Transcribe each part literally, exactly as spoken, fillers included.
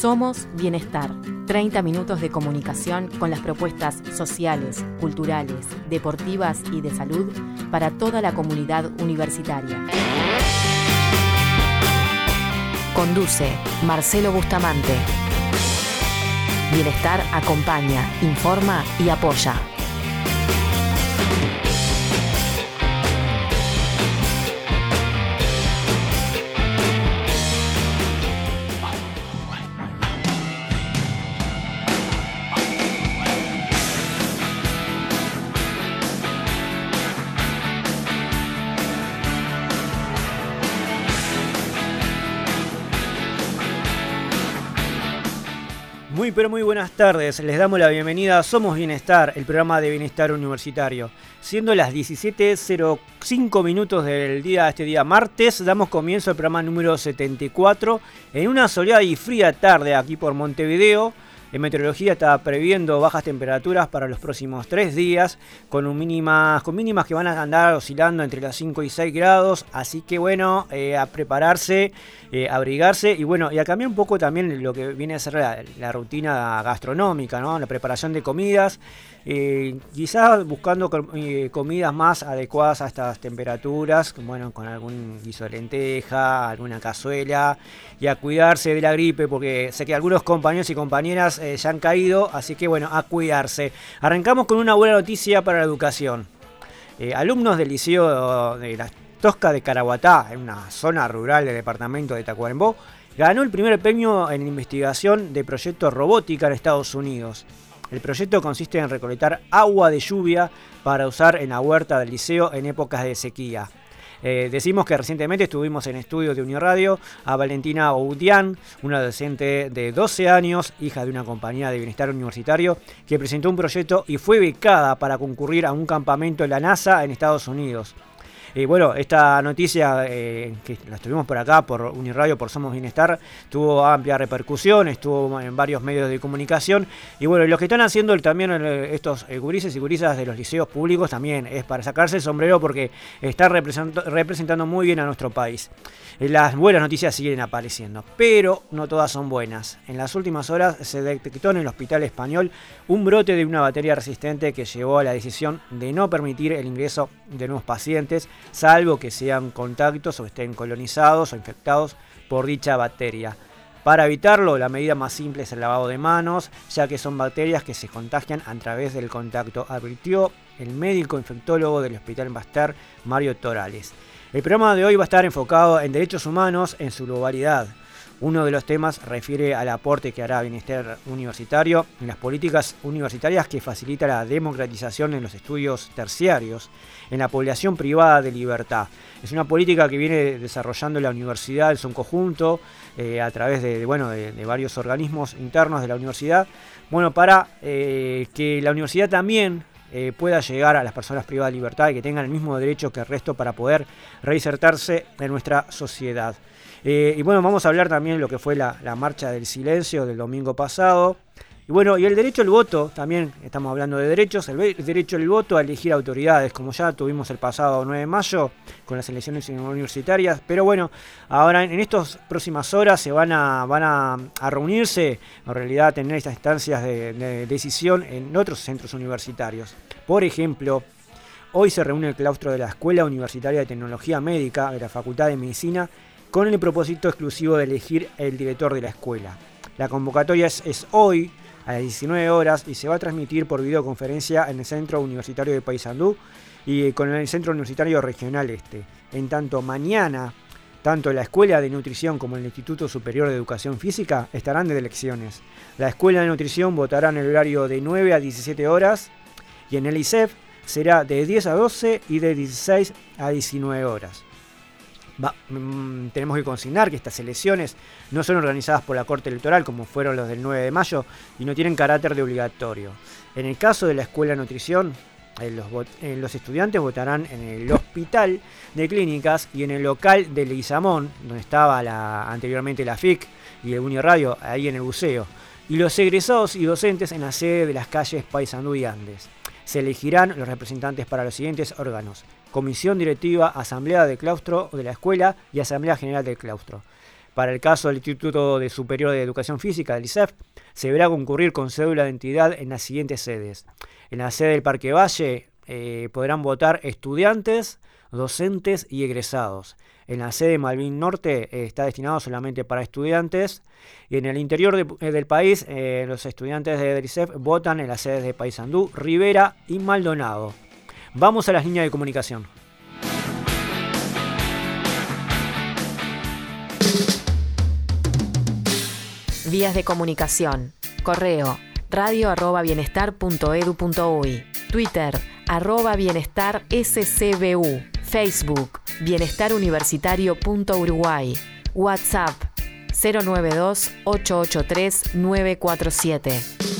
Somos Bienestar, treinta minutos de comunicación con las propuestas sociales, culturales, deportivas y de salud para toda la comunidad universitaria. Conduce Marcelo Bustamante. Bienestar acompaña, informa y apoya. Muy pero muy buenas tardes, les damos la bienvenida a Somos Bienestar, el programa de bienestar universitario. Siendo las diecisiete cero cinco minutos del día, este día martes, damos comienzo al programa número setenta y cuatro en una soleada y fría tarde aquí por Montevideo. En meteorología está previendo bajas temperaturas para los próximos tres días, con, un mínimas, con mínimas que van a andar oscilando entre los cinco y seis grados, así que bueno, eh, a prepararse, eh, abrigarse y bueno, y a cambiar un poco también lo que viene a ser la, la rutina gastronómica, ¿no? La preparación de comidas, eh, quizás buscando eh, comidas más adecuadas a estas temperaturas, bueno, con algún guiso de lenteja, alguna cazuela, y a cuidarse de la gripe, porque sé que algunos compañeros y compañeras eh, ya han caído, así que bueno, a cuidarse. Arrancamos con una buena noticia para la educación. Eh, alumnos del Liceo de la Tosca de Caraguatá, en una zona rural del departamento de Tacuarembó, ganó el primer premio en investigación de proyecto robótica en Estados Unidos. El proyecto consiste en recolectar agua de lluvia para usar en la huerta del liceo en épocas de sequía. Eh, decimos que recientemente estuvimos en estudios de Uniradio a Valentina Oudian, una docente de doce años, hija de una compañía de bienestar universitario, que presentó un proyecto y fue becada para concurrir a un campamento de la NASA en Estados Unidos. Y eh, bueno, esta noticia eh, que la estuvimos por acá, por Uniradio, por Somos Bienestar, tuvo amplia repercusión, estuvo en varios medios de comunicación. Y bueno, los que están haciendo también eh, estos eh, gurises y gurisas de los liceos públicos también es para sacarse el sombrero porque está represent- representando muy bien a nuestro país. Eh, las buenas noticias siguen apareciendo, pero no todas son buenas. En las últimas horas se detectó en el Hospital Español un brote de una bacteria resistente que llevó a la decisión de no permitir el ingreso de nuevos pacientes, salvo que sean contactos o estén colonizados o infectados por dicha bacteria. Para evitarlo, la medida más simple es el lavado de manos, ya que son bacterias que se contagian a través del contacto, advirtió el médico infectólogo del Hospital Pasteur, Mario Torales. El programa de hoy va a estar enfocado en derechos humanos en su globalidad. Uno de los temas refiere al aporte que hará Bienestar Universitario en las políticas universitarias que facilita la democratización en los estudios terciarios, en la población privada de libertad. Es una política que viene desarrollando la universidad en su conjunto, eh, a través de, de, bueno, de, de varios organismos internos de la universidad, bueno, para eh, que la universidad también eh, pueda llegar a las personas privadas de libertad y que tengan el mismo derecho que el resto para poder reinsertarse en nuestra sociedad. Eh, y bueno, vamos a hablar también de lo que fue la, la marcha del silencio del domingo pasado. Y bueno, y el derecho al voto, también estamos hablando de derechos, el, el derecho al voto a elegir autoridades, como ya tuvimos el pasado nueve de mayo con las elecciones universitarias. Pero bueno, ahora en, en estas próximas horas se van a, van a, a reunirse, en realidad a tener estas instancias de, de decisión en otros centros universitarios. Por ejemplo, hoy se reúne el claustro de la Escuela Universitaria de Tecnología Médica de la Facultad de Medicina, con el propósito exclusivo de elegir el director de la escuela. La convocatoria es, es hoy a las diecinueve horas y se va a transmitir por videoconferencia en el Centro Universitario de Paysandú y con el Centro Universitario Regional Este. En tanto, mañana, tanto la Escuela de Nutrición como el Instituto Superior de Educación Física estarán de elecciones. La Escuela de Nutrición votará en el horario de nueve a diecisiete horas y en el I C E F será de diez a doce y de dieciséis a diecinueve horas. Va, mmm, tenemos que consignar que estas elecciones no son organizadas por la Corte Electoral como fueron los del nueve de mayo y no tienen carácter de obligatorio. En el caso de la Escuela de Nutrición, eh, los, eh, los estudiantes votarán en el Hospital de Clínicas y en el local de Leguizamón, donde estaba la, anteriormente la F I C y el Uniradio, ahí en el buceo, y los egresados y docentes en la sede de las calles Paysandú y Andes. Se elegirán los representantes para los siguientes órganos: Comisión Directiva, Asamblea de Claustro de la Escuela y Asamblea General del Claustro. Para el caso del Instituto de Superior de Educación Física, del I S E F, se deberá concurrir con cédula de identidad en las siguientes sedes. En la sede del Parque Valle eh, podrán votar estudiantes, docentes y egresados. En la sede de Malvin Norte eh, está destinado solamente para estudiantes. Y en el interior de, eh, del país, eh, los estudiantes de, del I S E F votan en las sedes de Paysandú, Rivera y Maldonado. Vamos a las líneas de comunicación. Vías de comunicación. Correo radio arroba bienestar punto edu punto uy. Twitter arroba bienestar S C B U. Facebook bienestar universitario punto uruguay. WhatsApp cero nueve dos ocho ocho tres nueve cuatro siete.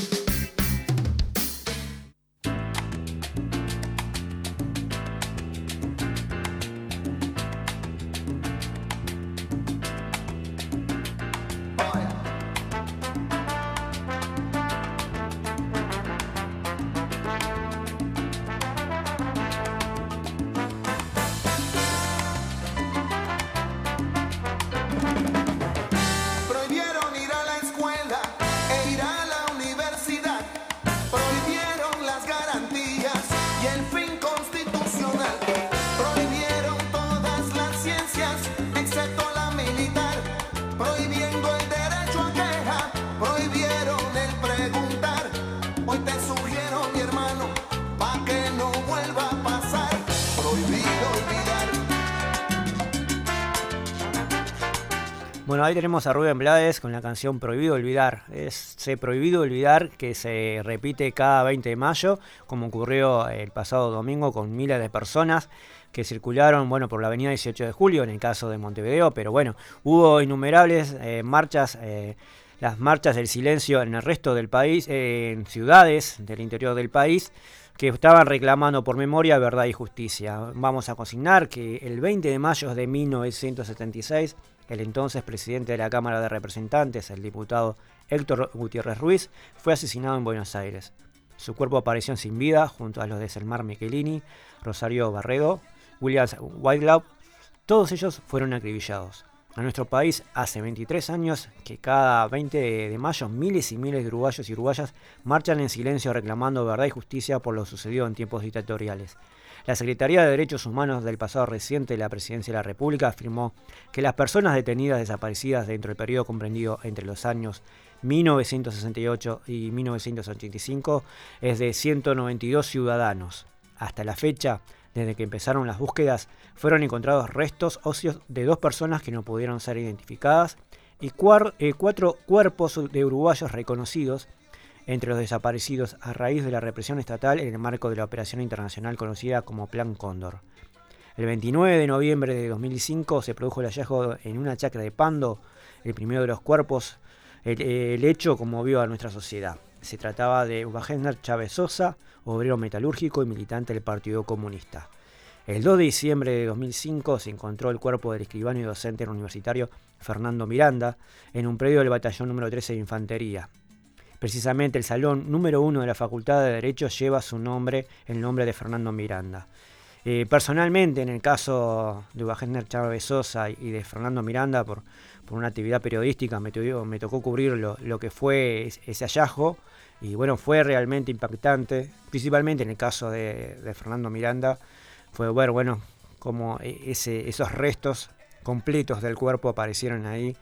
Bueno, ahí tenemos a Rubén Blades con la canción Prohibido Olvidar. Es se Prohibido Olvidar, que se repite cada veinte de mayo, como ocurrió el pasado domingo con miles de personas que circularon, bueno, por la avenida dieciocho de julio, en el caso de Montevideo, pero bueno, hubo innumerables eh, marchas, eh, las marchas del silencio en el resto del país, eh, en ciudades del interior del país, que estaban reclamando por memoria, verdad y justicia. Vamos a consignar que el veinte de mayo de mil novecientos setenta y seis, el entonces presidente de la Cámara de Representantes, el diputado Héctor Gutiérrez Ruiz, fue asesinado en Buenos Aires. Su cuerpo apareció sin vida junto a los de Selmar Michelini, Rosario Barredo, William Whitelaw. Todos ellos fueron acribillados. A nuestro país hace veintitrés años que cada veinte de mayo miles y miles de uruguayos y uruguayas marchan en silencio reclamando verdad y justicia por lo sucedido en tiempos dictatoriales. La Secretaría de Derechos Humanos del pasado reciente de la Presidencia de la República afirmó que las personas detenidas desaparecidas dentro del periodo comprendido entre los años mil novecientos sesenta y ocho y mil novecientos ochenta y cinco es de ciento noventa y dos ciudadanos. Hasta la fecha, desde que empezaron las búsquedas, fueron encontrados restos óseos de dos personas que no pudieron ser identificadas y cuar, eh, cuatro cuerpos de uruguayos reconocidos entre los desaparecidos a raíz de la represión estatal en el marco de la operación internacional conocida como Plan Cóndor. El veintinueve de noviembre de dos mil cinco se produjo el hallazgo en una chacra de Pando, el primero de los cuerpos. El, el hecho conmovió a nuestra sociedad. Se trataba de Wagner Chávez Sosa, obrero metalúrgico y militante del Partido Comunista. El dos de diciembre de dos mil cinco se encontró el cuerpo del escribano y docente universitario Fernando Miranda en un predio del batallón número trece de Infantería. Precisamente el salón número uno de la Facultad de Derecho lleva su nombre, el nombre de Fernando Miranda. Eh, personalmente, en el caso de Wagner Chávez Sosa y de Fernando Miranda, por, por una actividad periodística, me, to, me tocó cubrir lo, lo que fue ese hallazgo, y bueno, fue realmente impactante, principalmente en el caso de, de Fernando Miranda, fue ver, bueno, cómo ese, esos restos completos del cuerpo aparecieron ahí.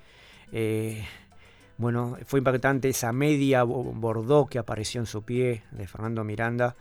Eh, Bueno, fue impactante esa media bordó que apareció en su pie de Fernando Miranda.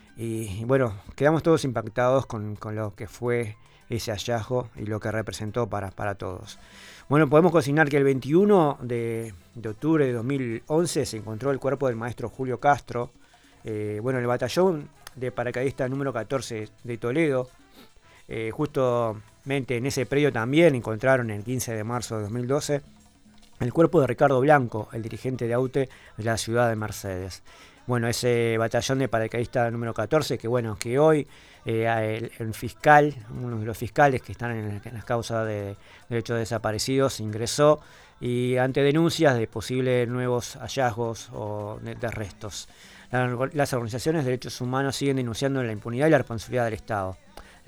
Y bueno, quedamos todos impactados con, con lo que fue ese hallazgo y lo que representó para, para todos. Bueno, podemos consignar que el veintiuno de, de octubre de dos mil once se encontró el cuerpo del maestro Julio Castro. Eh, bueno, el batallón de paracaidistas número catorce de Toledo. Eh, justamente en ese predio también encontraron el quince de marzo de dos mil doce el cuerpo de Ricardo Blanco, el dirigente de AUTE de la ciudad de Mercedes. Bueno, ese batallón de paracaidistas número catorce, que bueno, que hoy eh, el, el fiscal, uno de los fiscales que están en, en las causas de derechos desaparecidos, ingresó y ante denuncias de posibles nuevos hallazgos o de, de restos. La, las organizaciones de derechos humanos siguen denunciando la impunidad y la responsabilidad del Estado.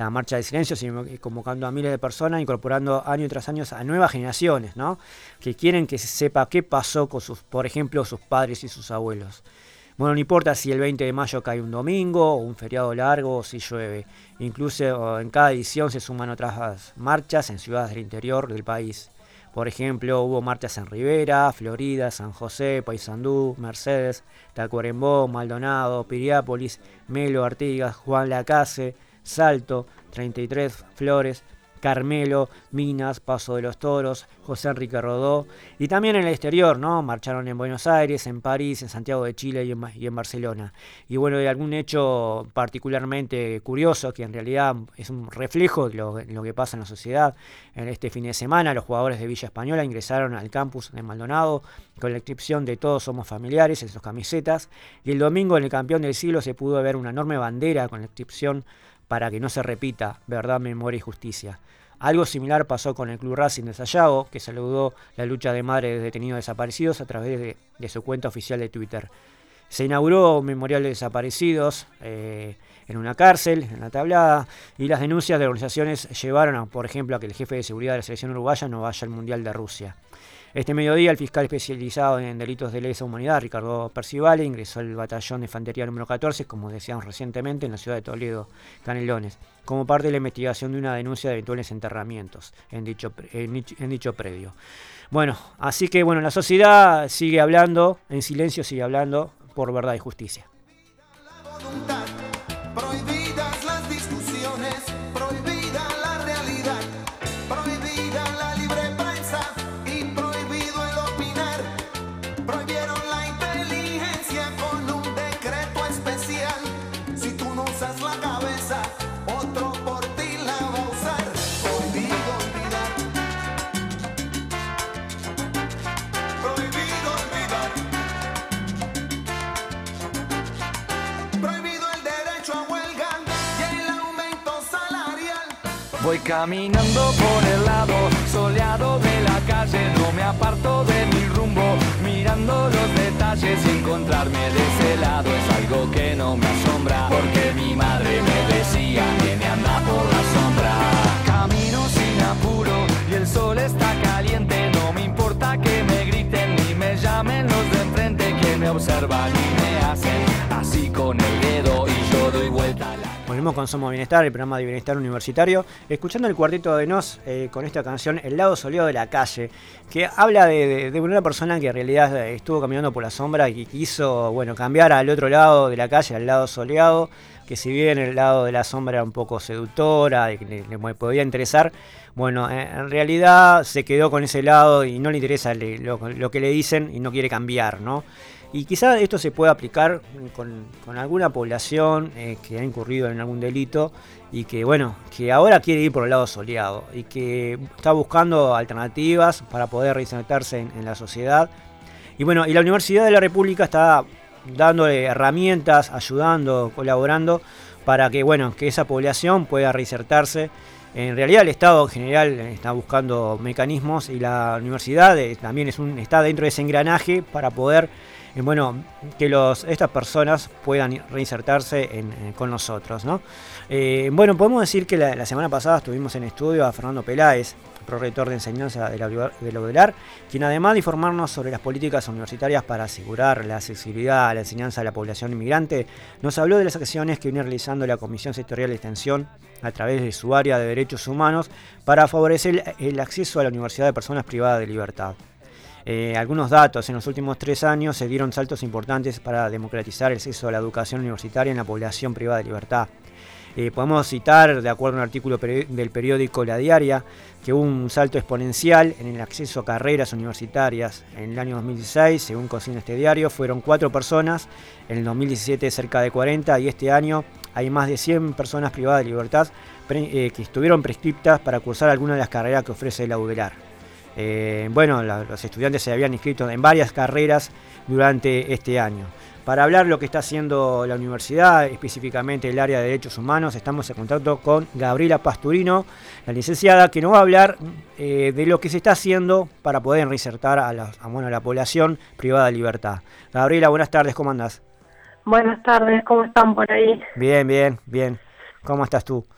la marcha del silencio, sino convocando a miles de personas, incorporando año tras año a nuevas generaciones, ¿no? Que quieren que se sepa qué pasó con sus, por ejemplo, sus padres y sus abuelos. Bueno, no importa si el veinte de mayo cae un domingo o un feriado largo o si llueve. Incluso en cada edición se suman otras marchas en ciudades del interior del país. Por ejemplo, hubo marchas en Rivera, Florida, San José, Paysandú, Mercedes, Tacuarembó, Maldonado, Piriápolis, Melo, Artigas, Juan Lacase, Salto, treinta y tres, Flores, Carmelo, Minas, Paso de los Toros, José Enrique Rodó, y también en el exterior, ¿no? Marcharon en Buenos Aires, en París, en Santiago de Chile y en, y en Barcelona. Y bueno, hay algún hecho particularmente curioso, que en realidad es un reflejo de lo, lo que pasa en la sociedad. En este fin de semana, los jugadores de Villa Española ingresaron al campus de Maldonado con la inscripción de Todos Somos Familiares en sus camisetas, y el domingo en el Campeón del Siglo se pudo ver una enorme bandera con la inscripción para que no se repita verdad, memoria y justicia. Algo similar pasó con el Club Racing de Sayago, que saludó la lucha de madres de detenidos desaparecidos a través de, de su cuenta oficial de Twitter. Se inauguró un memorial de desaparecidos eh, en una cárcel, en la Tablada, y las denuncias de organizaciones llevaron, a, por ejemplo, a que el jefe de seguridad de la selección uruguaya no vaya al Mundial de Rusia. Este mediodía, el fiscal especializado en delitos de lesa humanidad, Ricardo Percivale, ingresó al batallón de infantería número catorce, como decíamos recientemente, en la ciudad de Toledo, Canelones, como parte de la investigación de una denuncia de eventuales enterramientos en dicho, en, en dicho predio. Bueno, así que bueno, la sociedad sigue hablando, en silencio sigue hablando por verdad y justicia. Prohibidas las discusiones, prohibida la realidad, prohibida la libre prensa y prohibido el opinar. Prohibieron la inteligencia con un decreto especial. Si tú no usas la cabeza, otro por ti la va a usar. Prohibido olvidar. Prohibido olvidar. Prohibido el derecho a huelga y el aumento salarial. Voy caminando por el lado soleado de la calle, no me aparto de mi rumbo, mirando los detalles y encontrarme de ese lado es algo que no me asombra, porque mi madre me decía, nene, anda por la sombra. Camino sin apuro y el sol está caliente, no me importa que me griten ni me llamen los de enfrente, que me observan y me hacen así con el dedo y yo doy vuelta a la... Volvemos con Somos Bienestar, el programa de bienestar universitario, escuchando el Cuarteto de Nos eh, con esta canción El lado soleado de la calle, que habla de, de, de una persona que en realidad estuvo caminando por la sombra y quiso, bueno, cambiar al otro lado de la calle, al lado soleado, que si bien el lado de la sombra era un poco seductora y que le, le podía interesar, bueno, eh, en realidad se quedó con ese lado y no le interesa le, lo, lo que le dicen y no quiere cambiar, ¿no? Y quizás esto se pueda aplicar con, con alguna población eh, que ha incurrido en algún delito y que, bueno, que ahora quiere ir por el lado soleado y que está buscando alternativas para poder reinsertarse en, en la sociedad. Y bueno, y la Universidad de la República está dándole herramientas, ayudando, colaborando para que, bueno, que esa población pueda reinsertarse. En realidad el Estado en general está buscando mecanismos y la universidad eh, también es un, está dentro de ese engranaje para poder eh, bueno, que los, estas personas puedan reinsertarse en, eh, con nosotros, ¿no? Eh, bueno, podemos decir que la, la semana pasada estuvimos en estudio a Fernando Peláez, prorector de enseñanza de la, de la UDELAR, quien además de informarnos sobre las políticas universitarias para asegurar la accesibilidad a la enseñanza de la población inmigrante, nos habló de las acciones que viene realizando la Comisión Sectorial de Extensión a través de su área de Derechos Humanos para favorecer el acceso a la universidad de personas privadas de libertad. Eh, algunos datos: en los últimos tres años se dieron saltos importantes para democratizar el acceso a la educación universitaria en la población privada de libertad. Eh, podemos citar, de acuerdo a un artículo peri- del periódico La Diaria, que hubo un salto exponencial en el acceso a carreras universitarias. En el año dos mil dieciséis, según consigna este diario, fueron cuatro personas, en el dos mil diecisiete cerca de cuarenta, y este año hay más de cien personas privadas de libertad pre- eh, que estuvieron prescriptas para cursar alguna de las carreras que ofrece la UDELAR. Eh, bueno, la, los estudiantes se habían inscrito en varias carreras durante este año. Para hablar lo que está haciendo la universidad, específicamente el área de Derechos Humanos, estamos en contacto con Gabriela Pasturino, la licenciada, que nos va a hablar eh, de lo que se está haciendo para poder reinsertar a la, a, bueno, a la población privada de libertad. Gabriela, buenas tardes, ¿cómo andás? Buenas tardes, ¿cómo están por ahí? Bien, bien, bien. ¿Cómo estás tú?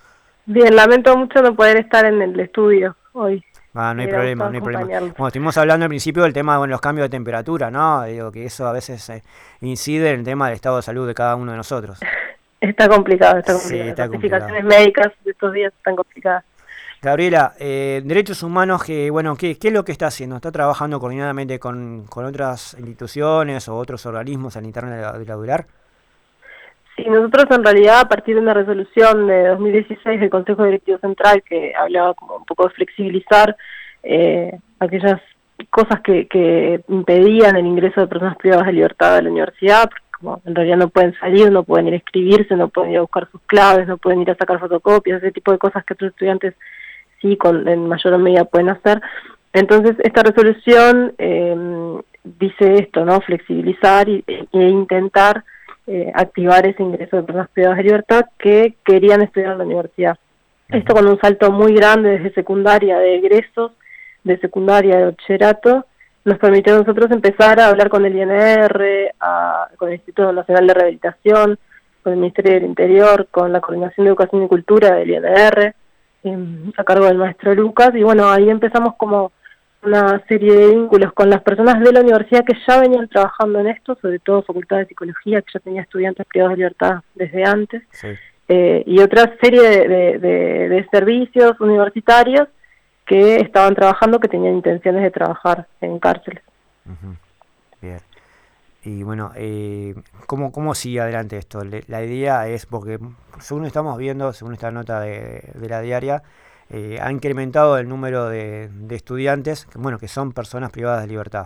Bien, lamento mucho no poder estar en el estudio hoy. Ah, no hay Era problema, gustado no hay problema. acompañarlos. Bueno, estuvimos hablando al principio del tema de bueno, los cambios de temperatura, ¿no? Digo que eso a veces eh, incide en el tema del estado de salud de cada uno de nosotros. Está complicado, está Sí, complicado. está Las complicado. certificaciones médicas de estos días están complicadas. Gabriela, eh, derechos humanos, que bueno, ¿qué, qué es lo que está haciendo? ¿Está trabajando coordinadamente con, con otras instituciones o otros organismos al interno de la, de la UDELAR? Sí, nosotros en realidad a partir de una resolución de dos mil dieciséis del Consejo Directivo Central que hablaba como un poco de flexibilizar eh, aquellas cosas que, que impedían el ingreso de personas privadas de libertad a la universidad, porque como en realidad no pueden salir, no pueden ir a inscribirse, no pueden ir a buscar sus claves, no pueden ir a sacar fotocopias, ese tipo de cosas que otros estudiantes sí con, en mayor medida pueden hacer. Entonces esta resolución eh, dice esto, ¿no? Flexibilizar y, e intentar eh, activar ese ingreso de personas privadas de libertad que querían estudiar en la universidad. Uh-huh. Esto con un salto muy grande desde secundaria de egresos, de secundaria de bachillerato, nos permitió a nosotros empezar a hablar con el I N R, a, con el Instituto Nacional de Rehabilitación, con el Ministerio del Interior, con la Coordinación de Educación y Cultura del I N R, a cargo del maestro Lucas, y bueno, ahí empezamos como una serie de vínculos con las personas de la universidad que ya venían trabajando en esto, sobre todo Facultad de Psicología, que ya tenía estudiantes privados de libertad desde antes, sí. eh, y otra serie de, de, de, de servicios universitarios que estaban trabajando, que tenían intenciones de trabajar en cárceles. Uh-huh. Bien. Y bueno, eh, ¿cómo, ¿cómo sigue adelante esto? Le, la idea es, porque según estamos viendo, según esta nota de, de la diaria, eh, ha incrementado el número de, de estudiantes, que, bueno, que son personas privadas de libertad.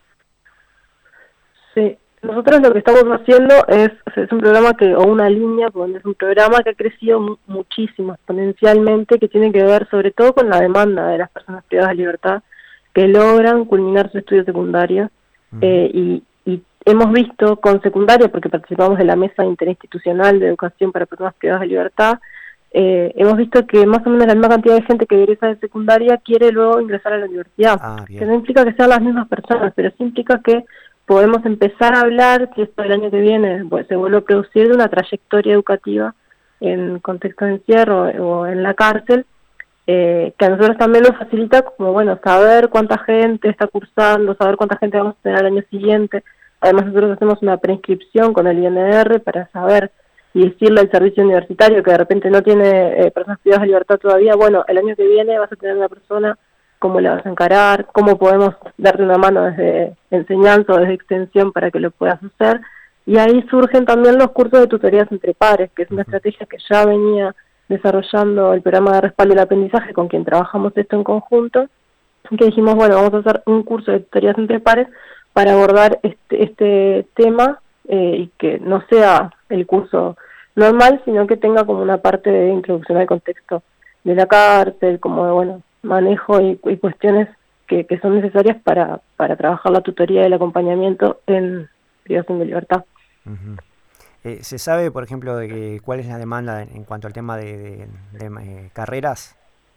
Sí, nosotros lo que estamos haciendo es, es un programa que, o una línea, porque es un programa que ha crecido mu- muchísimo, exponencialmente, que tiene que ver sobre todo con la demanda de las personas privadas de libertad, que logran culminar su estudio secundario, uh-huh. eh, y Y hemos visto con secundaria, porque participamos de la Mesa Interinstitucional de Educación para Personas Privadas de Libertad, eh, hemos visto que más o menos la misma cantidad de gente que egresa de secundaria quiere luego ingresar a la universidad. Ah, que no implica que sean las mismas personas, pero sí implica que podemos empezar a hablar, si esto el año que viene pues, se vuelve a producir, de una trayectoria educativa en contexto de encierro o en la cárcel, Eh, que a nosotros también nos facilita como, bueno, saber cuánta gente está cursando, saber cuánta gente vamos a tener al año siguiente. Además nosotros hacemos una preinscripción con el I N R para saber y decirle al servicio universitario que de repente no tiene eh, personas privadas de libertad todavía, bueno, el año que viene vas a tener una persona, ¿cómo la vas a encarar? ¿Cómo podemos darte una mano desde enseñanza o desde extensión para que lo puedas hacer? Y ahí surgen también los cursos de tutorías entre pares, que es una estrategia que ya venía desarrollando el programa de respaldo del aprendizaje con quien trabajamos esto en conjunto, que dijimos, bueno, vamos a hacer un curso de tutorías entre pares para abordar este, este tema eh, y que no sea el curso normal, sino que tenga como una parte de introducción al contexto de la cárcel, como de, bueno, manejo y, y cuestiones que, que son necesarias para, para trabajar la tutoría y el acompañamiento en privación de libertad. Uh-huh. Eh, ¿Se sabe, por ejemplo, de que, cuál es la demanda en, en cuanto al tema de, de, de eh, carreras?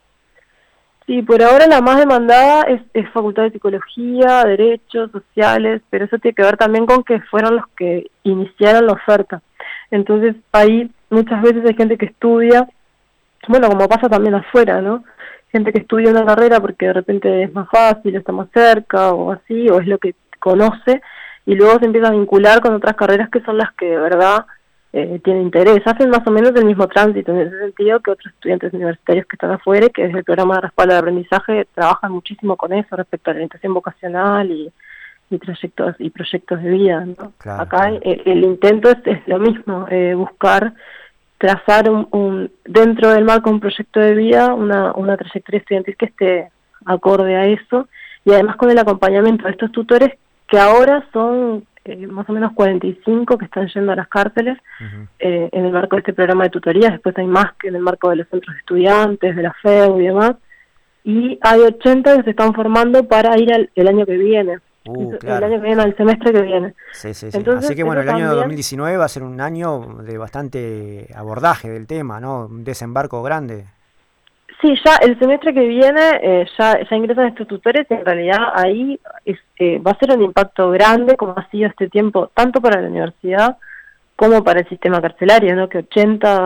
Sí, por ahora la más demandada es, es Facultad de Psicología, Derechos, Sociales, pero eso tiene que ver también con que fueron los que iniciaron la oferta. Entonces ahí muchas veces hay gente que estudia, bueno, como pasa también afuera, ¿no? Gente que estudia una carrera porque de repente es más fácil, está más cerca o así, o es lo que conoce, y luego se empieza a vincular con otras carreras que son las que de verdad eh, tienen interés. Hacen más o menos el mismo tránsito en ese sentido que otros estudiantes universitarios que están afuera, que desde el programa de respaldo de aprendizaje trabajan muchísimo con eso respecto a la orientación vocacional y, y trayectos y proyectos de vida, ¿no? Claro, Acá claro. El, el intento es, es lo mismo, eh, buscar trazar un, un dentro del marco de un proyecto de vida una, una trayectoria estudiantil que esté acorde a eso, y además con el acompañamiento de estos tutores que ahora son eh, más o menos cuarenta y cinco que están yendo a las cárceles uh-huh. eh, en el marco de este programa de tutorías. Después hay más que en el marco de los centros de estudiantes, de la F E U y demás, y hay ochenta que se están formando para ir al, el año que viene. Uh, el, claro. el año que viene, el semestre que viene. Sí, sí, sí. Entonces, así que bueno, el año también... dos mil diecinueve va a ser un año de bastante abordaje del tema, ¿no? Un desembarco grande. Sí, ya el semestre que viene eh, ya, ya ingresan estos tutores y en realidad ahí es, eh, va a ser un impacto grande como ha sido este tiempo, tanto para la universidad como para el sistema carcelario, ¿no? Que ochenta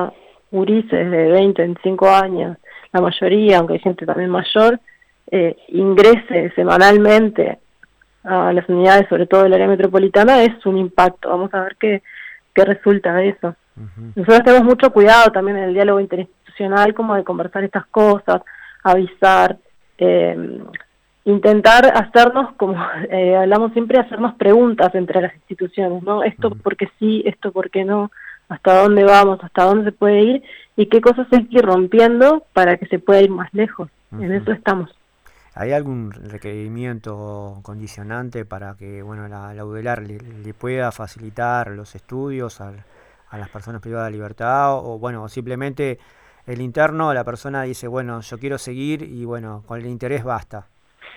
gurises de veinte, veinticinco años, la mayoría, aunque hay gente también mayor, eh, ingrese semanalmente a las unidades, sobre todo del área metropolitana, es un impacto. Vamos a ver qué, qué resulta de eso. Uh-huh. Nosotros tenemos mucho cuidado también en el diálogo interinstitucional, como de conversar estas cosas, avisar, eh, intentar hacernos, como eh, hablamos siempre, hacernos preguntas entre las instituciones, ¿no? Esto uh-huh. porque sí, esto porque no, hasta dónde vamos, hasta dónde se puede ir, y qué cosas hay que ir rompiendo para que se pueda ir más lejos. Uh-huh. En eso estamos. ¿Hay algún requerimiento condicionante para que, bueno, la, la U D E L A R le, le pueda facilitar los estudios a, a las personas privadas de libertad? O, bueno, simplemente el interno, la persona dice, bueno, yo quiero seguir y, bueno, con el interés basta.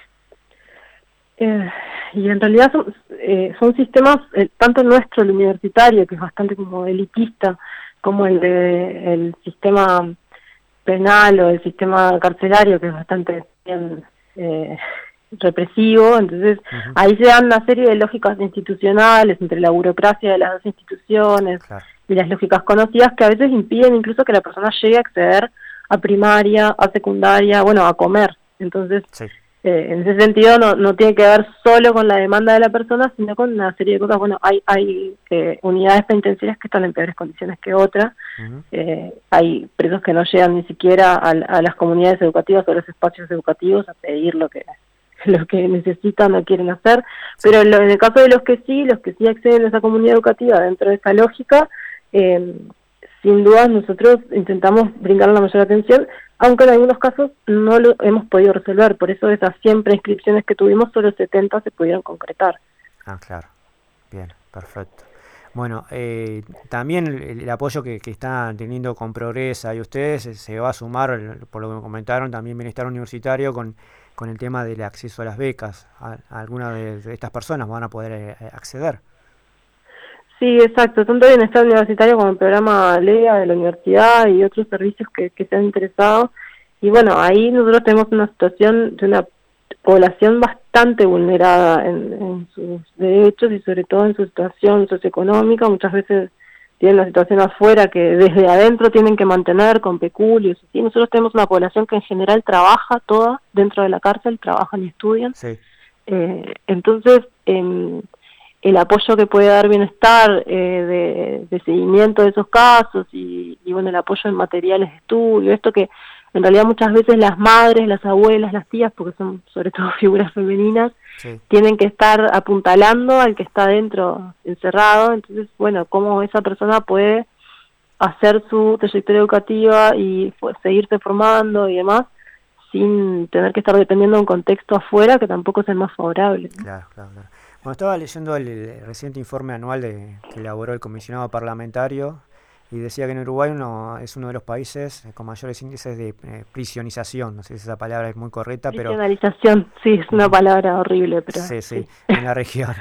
Eh, y en realidad son, eh, son sistemas, eh, tanto nuestro, el universitario, que es bastante como elitista, como el de el sistema penal o el sistema carcelario, que es bastante bien eh, represivo. Entonces uh-huh. ahí se dan una serie de lógicas institucionales entre la burocracia de las dos instituciones, claro, y las lógicas conocidas que a veces impiden incluso que la persona llegue a acceder a primaria, a secundaria, bueno, a comer. Entonces sí. Eh, en ese sentido no, no tiene que ver solo con la demanda de la persona, sino con una serie de cosas. Bueno, hay hay eh, unidades penitenciarias que están en peores condiciones que otras. Uh-huh. eh, hay presos que no llegan ni siquiera a, a las comunidades educativas o a los espacios educativos a pedir lo que lo que necesitan o quieren hacer, sí. Pero lo, en el caso de los que sí, los que sí acceden a esa comunidad educativa dentro de esa lógica, eh, sin duda nosotros intentamos brindar la mayor atención, aunque en algunos casos no lo hemos podido resolver. Por eso esas cien preinscripciones que tuvimos, solo setenta se pudieron concretar. Ah, claro. Bien, perfecto. Bueno, eh, también el, el apoyo que, que están teniendo con Progresa y ustedes se, se va a sumar, por lo que me comentaron, también Bienestar Universitario con, con el tema del acceso a las becas. A, a algunas de, de estas personas van a poder eh, acceder. Sí, exacto. Tanto Bienestar Universitario como el programa L E A de la universidad y otros servicios que, que se han interesado. Y bueno, ahí nosotros tenemos una situación de una población bastante vulnerada en, en sus derechos y sobre todo en su situación socioeconómica. Muchas veces tienen la situación afuera que desde adentro tienen que mantener con peculios. ¿Sí? Nosotros tenemos una población que en general trabaja toda dentro de la cárcel, trabajan y estudian. Sí. Eh, entonces, eh, el apoyo que puede dar Bienestar eh, de, de seguimiento de esos casos y, y bueno, el apoyo en materiales de estudio, esto que en realidad muchas veces las madres, las abuelas, las tías, porque son sobre todo figuras femeninas, sí, tienen que estar apuntalando al que está dentro encerrado. Entonces, bueno, cómo esa persona puede hacer su trayectoria educativa y pues, seguirse formando y demás, sin tener que estar dependiendo de un contexto afuera que tampoco es el más favorable, ¿no? Claro, claro, claro. Bueno, estaba leyendo el, el reciente informe anual de, que elaboró el comisionado parlamentario y decía que en Uruguay uno, es uno de los países con mayores índices de eh, prisionización. No sé si esa palabra es muy correcta, pero... Prisionalización, sí, es una palabra horrible, pero... Sí, sí, sí. En la región.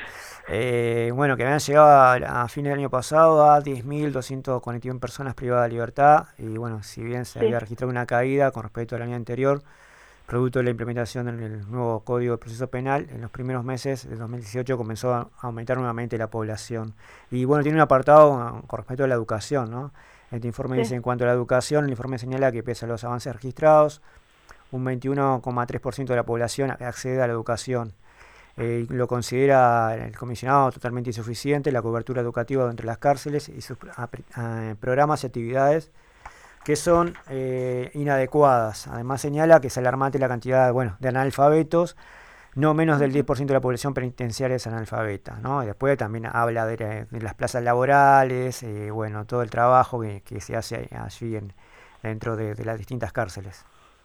Eh, bueno, que habían llegado a, a fin del año pasado a diez mil doscientas cuarenta y una personas privadas de libertad y bueno, si bien se sí. había registrado una caída con respecto al año anterior, producto de la implementación del nuevo Código de Proceso Penal, en los primeros meses de dos mil dieciocho comenzó a aumentar nuevamente la población. Y bueno, tiene un apartado con respecto a la educación, ¿no? Este informe sí. dice, en cuanto a la educación, el informe señala que pese a los avances registrados, un veintiuno coma tres por ciento de la población accede a la educación. Eh, lo considera el comisionado totalmente insuficiente la cobertura educativa dentro de las cárceles y sus a, a, programas y actividades que son eh, inadecuadas. Además señala que es alarmante la cantidad bueno, de analfabetos, no menos del diez por ciento de la población penitenciaria es analfabeta, ¿no? Y después también habla de, de las plazas laborales, eh, bueno, todo el trabajo que, que se hace allí en, dentro de, de las distintas cárceles.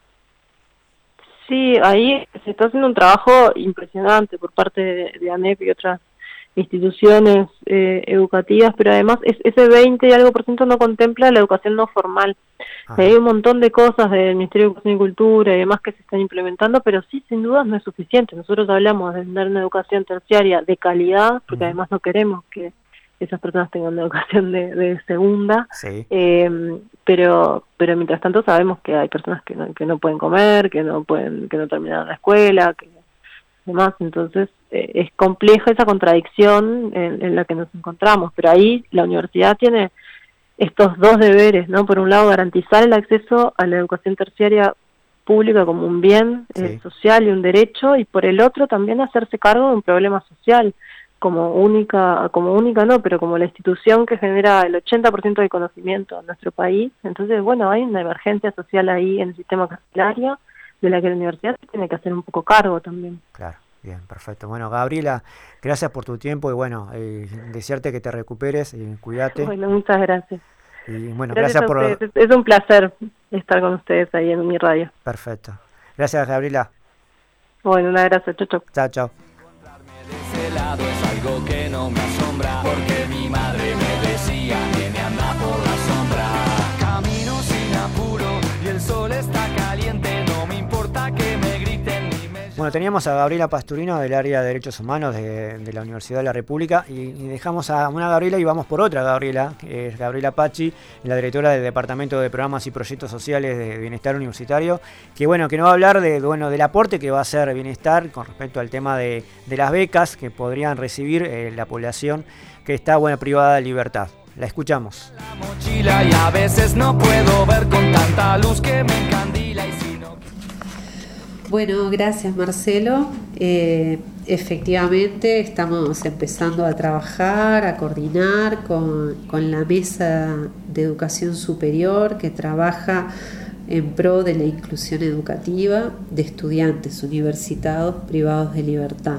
Sí, ahí se está haciendo un trabajo impresionante por parte de, de ANEP y otras instituciones eh, educativas, pero además es, ese veinte y algo por ciento no contempla la educación no formal. Hay un montón de cosas del Ministerio de Educación y Cultura y demás que se están implementando, pero sí, sin duda no es suficiente. Nosotros hablamos de dar una educación terciaria de calidad, porque uh-huh. además no queremos que esas personas tengan una educación de, de segunda, sí. eh, pero pero mientras tanto sabemos que hay personas que no, que no pueden comer, que no pueden que no terminan la escuela, que demás, entonces eh, es compleja esa contradicción en, en la que nos encontramos, pero ahí la universidad tiene estos dos deberes, ¿no? Por un lado, garantizar el acceso a la educación terciaria pública como un bien Sí. eh, social y un derecho, y por el otro también hacerse cargo de un problema social como única, como única no, pero como la institución que genera el ochenta por ciento del conocimiento en nuestro país. Entonces, bueno, hay una emergencia social ahí en el sistema carcelario de la que la universidad se tiene que hacer un poco cargo también. Claro, bien, perfecto. Bueno, Gabriela, gracias por tu tiempo y bueno, eh, desearte que te recuperes y cuídate. Bueno, muchas gracias. Y bueno, Gracias, gracias a por... ustedes. Es, es un placer estar con ustedes ahí en mi radio. Perfecto. Gracias, Gabriela. Bueno, un abrazo. Chau, chau. Chao, chao. De ese lado es algo que no me asombra, porque mi madre me decía, nene, anda por la sombra. Camino sin apuro y el sol está caliente, no me importa que me griten ni me... Bueno, teníamos a Gabriela Pasturino del área de Derechos Humanos de, de la Universidad de la República y, y dejamos a una Gabriela y vamos por otra Gabriela, que es Gabriela Pachi, la directora del Departamento de Programas y Proyectos Sociales de Bienestar Universitario, que bueno, que nos va a hablar de, bueno, del aporte que va a hacer Bienestar con respecto al tema de, de las becas que podrían recibir eh, la población que está, bueno, privada de libertad. La escuchamos. La mochila y a veces no puedo ver con tanta luz que me encandila y si no... Bueno, gracias Marcelo. Eh, efectivamente estamos empezando a trabajar, a coordinar con, con la Mesa de Educación Superior que trabaja en pro de la inclusión educativa de estudiantes universitarios privados de libertad.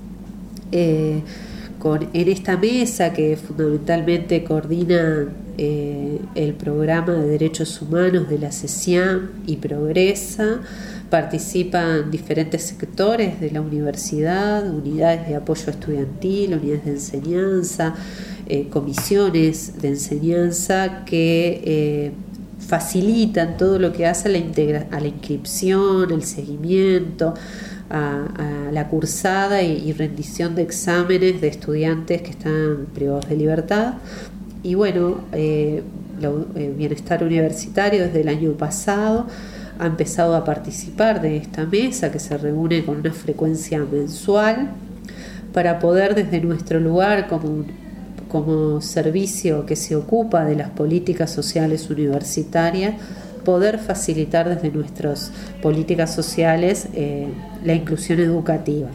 Eh, con, en esta mesa que fundamentalmente coordina eh, el programa de derechos humanos de la CESIAM y Progresa, participan diferentes sectores de la universidad, unidades de apoyo estudiantil, unidades de enseñanza, eh, comisiones de enseñanza que eh, facilitan todo lo que hace a la, integra- a la inscripción, el seguimiento, a, a la cursada y, y rendición de exámenes de estudiantes que están privados de libertad. Y bueno, eh, lo, eh, Bienestar Universitario desde el año pasado ha empezado a participar de esta mesa que se reúne con una frecuencia mensual para poder desde nuestro lugar como, como servicio que se ocupa de las políticas sociales universitarias poder facilitar desde nuestras políticas sociales eh, la inclusión educativa.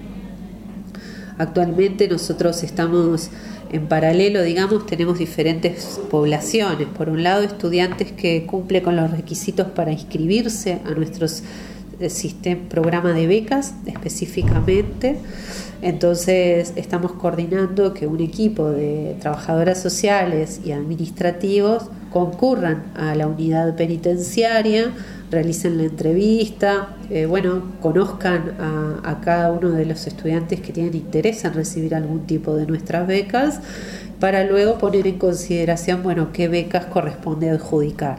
Actualmente nosotros estamos en paralelo, digamos, tenemos diferentes poblaciones. Por un lado, estudiantes que cumplen con los requisitos para inscribirse a nuestros eh, sistema, programa de becas específicamente. Entonces, estamos coordinando que un equipo de trabajadoras sociales y administrativos concurran a la unidad penitenciaria, realicen la entrevista, eh, bueno, conozcan a, a cada uno de los estudiantes que tienen interés en recibir algún tipo de nuestras becas, para luego poner en consideración, bueno, qué becas corresponde adjudicar.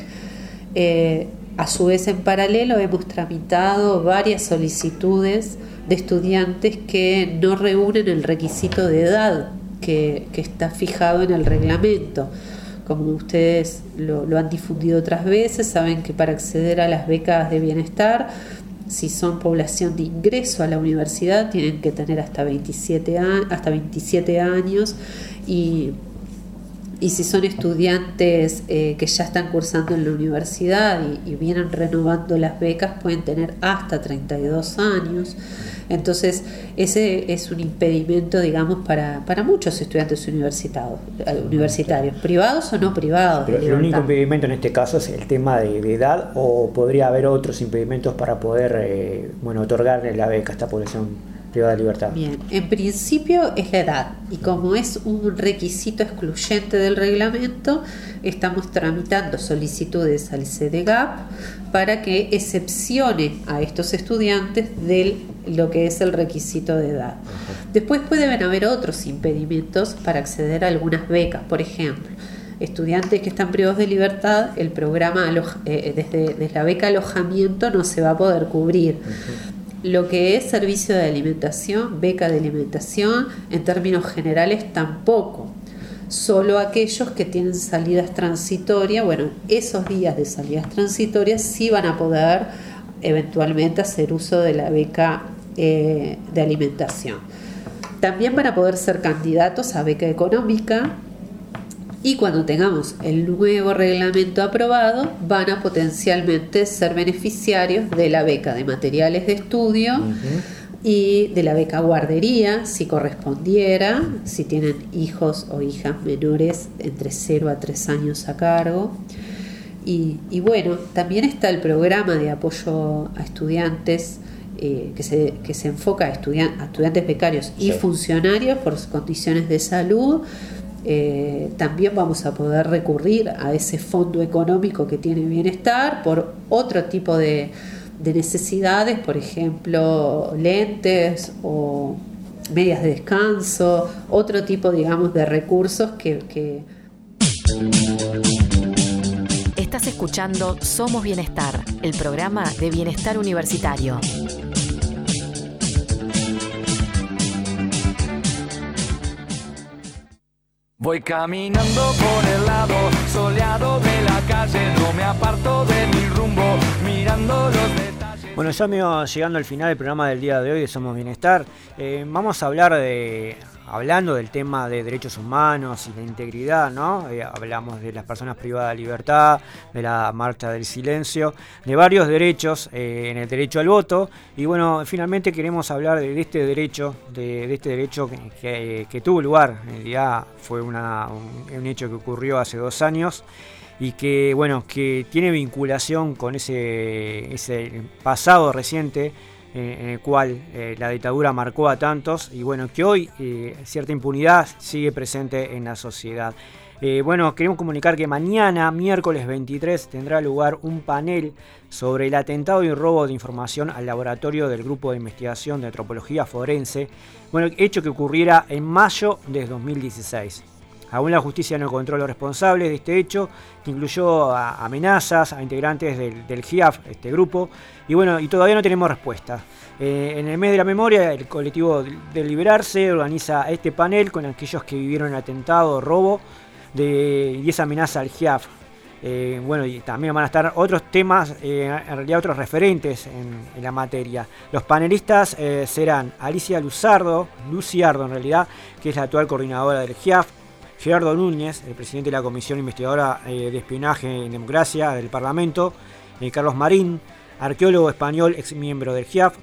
Eh, a su vez, en paralelo, hemos tramitado varias solicitudes de estudiantes que no reúnen el requisito de edad que, que está fijado en el reglamento. Como ustedes lo, lo han difundido otras veces, saben que para acceder a las becas de bienestar, si son población de ingreso a la universidad, tienen que tener hasta veintisiete, a, hasta veintisiete años y, y si son estudiantes eh, que ya están cursando en la universidad y, y vienen renovando las becas, pueden tener hasta treinta y dos años. Entonces, ese es un impedimento, digamos, para, para muchos estudiantes universitarios, universitarios, privados o no privados. Pero el único impedimento en este caso es el tema de, de edad, o podría haber otros impedimentos para poder eh, bueno, otorgarle la beca a esta población privada de libertad. Bien, en principio es la edad, y como es un requisito excluyente del reglamento, estamos tramitando solicitudes al C D G A P para que excepcione a estos estudiantes de lo que es el requisito de edad. Después pueden haber otros impedimentos para acceder a algunas becas. Por ejemplo, estudiantes que están privados de libertad, el programa alo- eh, desde, desde la beca alojamiento no se va a poder cubrir. Uh-huh. Lo que es servicio de alimentación, beca de alimentación, en términos generales tampoco. Solo aquellos que tienen salidas transitorias, bueno, esos días de salidas transitorias sí van a poder eventualmente hacer uso de la beca eh, de alimentación. También van a poder ser candidatos a beca económica Y cuando tengamos el nuevo reglamento aprobado, van a potencialmente ser beneficiarios de la beca de materiales de estudio uh-huh. y de la beca guardería, si correspondiera, si tienen hijos o hijas menores entre cero a tres años a cargo. Y, y bueno, también está el programa de apoyo a estudiantes eh, que, se, que se enfoca a, estudian, a estudiantes becarios y sí. funcionarios por sus condiciones de salud. Eh, también vamos a poder recurrir a ese fondo económico que tiene Bienestar por otro tipo de, de necesidades, por ejemplo, lentes o medias de descanso, otro tipo, digamos, de recursos que... que... Estás escuchando Somos Bienestar, el programa de Bienestar Universitario. Voy caminando por el lado soleado de la calle, no me aparto de mi rumbo, mirando los detalles. Bueno, ya me iba llegando al final del programa del día de hoy de Somos Bienestar. Eh, vamos a hablar de, hablando del tema de derechos humanos y la integridad, ¿no? Eh, hablamos de las personas privadas de libertad, de la marcha del silencio, de varios derechos eh, en el derecho al voto. Y bueno, finalmente queremos hablar de, de este derecho, de, de este derecho que, que, que tuvo lugar. En realidad fue una, un, un hecho que ocurrió hace dos años. Y que bueno, que tiene vinculación con ese, ese pasado reciente eh, en el cual eh, la dictadura marcó a tantos y bueno, que hoy eh, cierta impunidad sigue presente en la sociedad. Eh, bueno, queremos comunicar que mañana, miércoles veintitrés, tendrá lugar un panel sobre el atentado y robo de información al laboratorio del Grupo de Investigación de Antropología Forense, bueno, hecho que ocurriera en mayo de dos mil dieciséis. Aún la justicia no encontró los responsables de este hecho, que incluyó a amenazas a integrantes del, del G I A F, este grupo, y bueno, y todavía no tenemos respuesta. Eh, en el mes de la memoria, el colectivo del Liberarse organiza este panel con aquellos que vivieron el atentado o robo de, y esa amenaza al G I A F. Eh, bueno, y también van a estar otros temas, eh, en realidad otros referentes en, en la materia. Los panelistas eh, serán Alicia Luzardo, Luciardo en realidad, que es la actual coordinadora del G I A F, Gerardo Núñez, el presidente de la Comisión Investigadora eh, de Espionaje en Democracia del Parlamento, eh, Carlos Marín, arqueólogo español, ex miembro del G I A F,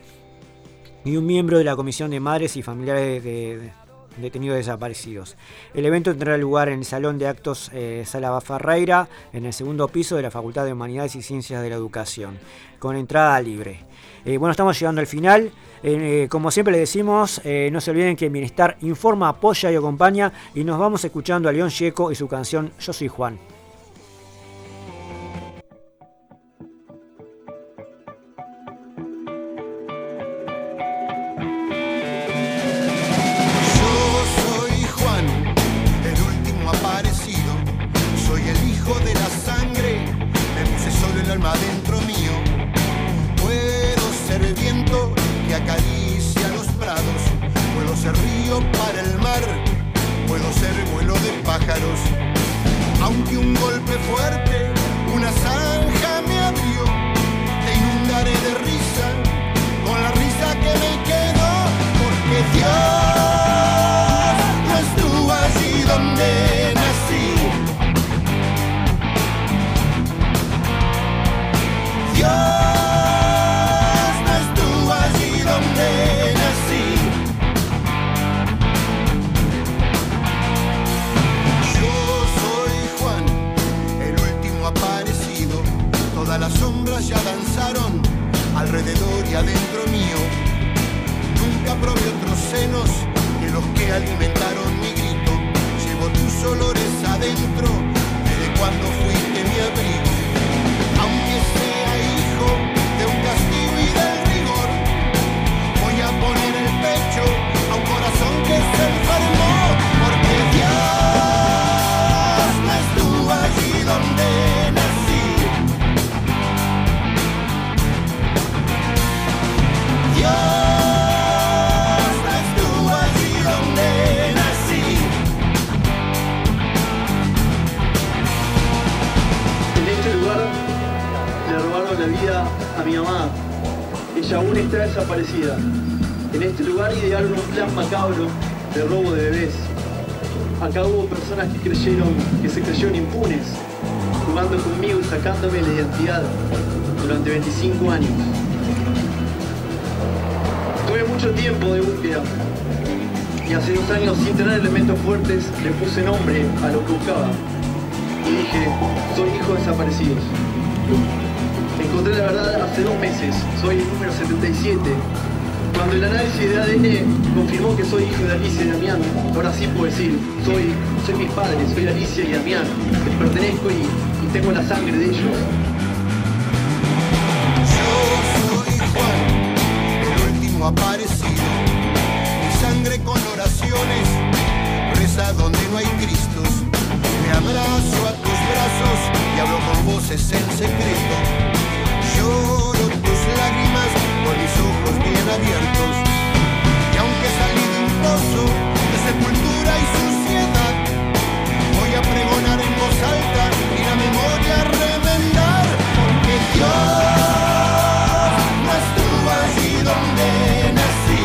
y un miembro de la Comisión de Madres y Familiares de, de Detenidos Desaparecidos. El evento tendrá lugar en el Salón de Actos eh, Sala Bafarreira, en el segundo piso de la Facultad de Humanidades y Ciencias de la Educación, con entrada libre. Eh, bueno, estamos llegando al final. Eh, como siempre les decimos, eh, no se olviden que Bienestar informa, apoya y acompaña. Y nos vamos escuchando a León Gieco y su canción Yo Soy Juan. Yo soy Juan, el último aparecido. Soy el hijo de la sangre. Me puse solo el alma dentro mío. Puedo ser viento que acaricia los prados, puedo ser río para el mar, puedo ser vuelo de pájaros. Aunque un golpe fuerte, una zanja me abrió, te inundaré de risa, con la risa que me quedó, porque Dios no estuvo allí donde nací. Dios las sombras ya danzaron alrededor y adentro mío. Nunca probé otros senos que los que alimentaron mi grito. Llevo tus olores adentro desde cuando fuiste mi abrigo. Aunque sea hijo de un castigo y del rigor, voy a poner el pecho a un corazón que se enfermó, porque Dios no estuvo allí donde Dios no estuvo allí donde nací. En este lugar le robaron la vida a mi mamá. Ella aún está desaparecida. En este lugar idearon un plan macabro de robo de bebés. acá hubo personas que creyeron, que se creyeron impunes, jugando conmigo y sacándome la identidad durante veinticinco años. Tuve mucho tiempo de búsqueda y hace dos años, sin tener elementos fuertes, le puse nombre a lo que buscaba y dije, soy hijo de desaparecidos. Encontré la verdad hace dos meses, soy el número setenta y siete. Cuando el análisis de A D N confirmó que soy hijo de Alicia y Damián, ahora sí puedo decir, soy, soy mis padres, soy Alicia y Damián, les pertenezco y, y tengo la sangre de ellos. Yo soy Juan, el último aparecido. Mi sangre con oraciones reza donde no hay Cristos. Me abrazo a tus brazos y hablo con voces en secreto. Lloro tus lágrimas con mis ojos bien abiertos. Y aunque salí de un pozo de sepultura y suciedad, voy a pregonar en voz alta y la memoria remendar. Porque Dios no estuvo allí donde nací.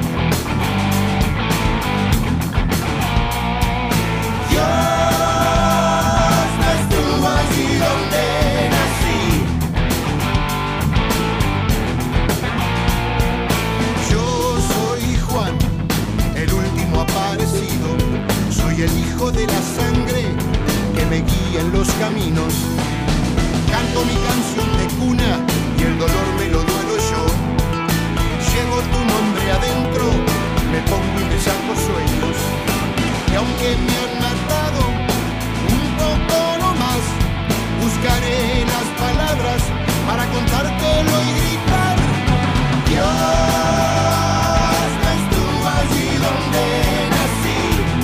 Dios no estuvo allí donde nací. Yo soy Juan, el último aparecido. Soy el hijo de la sangre que me guía en los caminos. Canto mi canción de cuna y el dolor me lo duelo yo. Llevo tu nombre adentro, me pongo y me saco sueños. Y aunque me han matado un poco nomás, buscaré las palabras para contártelo y gritar. Dios no estuvo allí donde nací.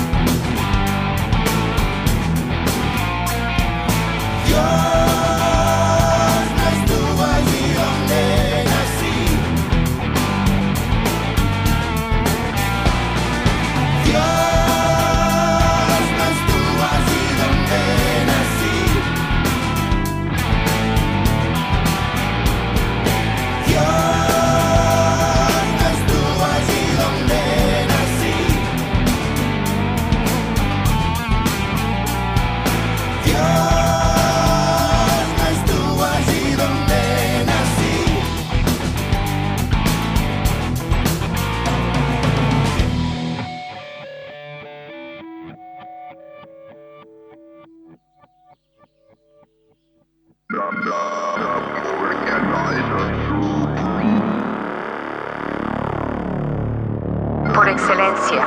Dios no estuvo allí donde nací. Dios no estuvo allí donde nací. Dios no estuvo allí donde nací. Dios no estuvo allí donde nací. Por excelencia.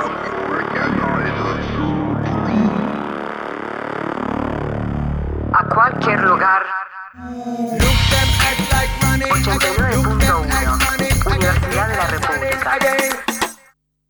A cualquier lugar. No